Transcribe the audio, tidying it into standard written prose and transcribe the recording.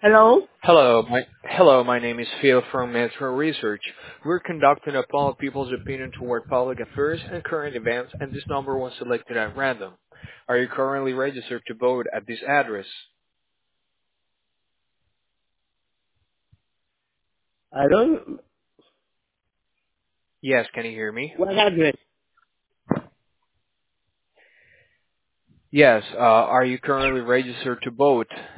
Hello? Hello, my name is Phil from Metro Research. We're conducting a poll of people's opinion toward public affairs and current events, and this number was selected at random. Are you currently registered to vote at this address? I don't, Yes, can you hear me? what address? Yes, are you currently registered to vote